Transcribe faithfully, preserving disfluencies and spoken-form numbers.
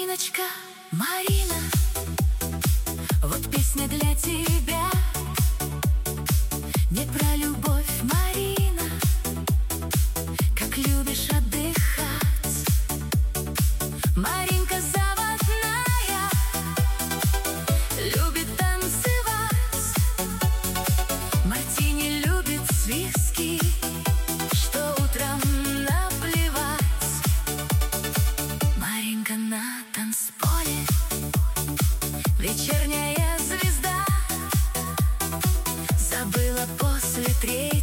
Мариночка, Марина, вот песня для тебя. Не про любовь, Марина, как любишь отдыхать. Маринка заводная, любит танцевать. Мартини любит с виски, что утром наплевать. Маринка на танцполе, вечерняя звезда, забыла после третьей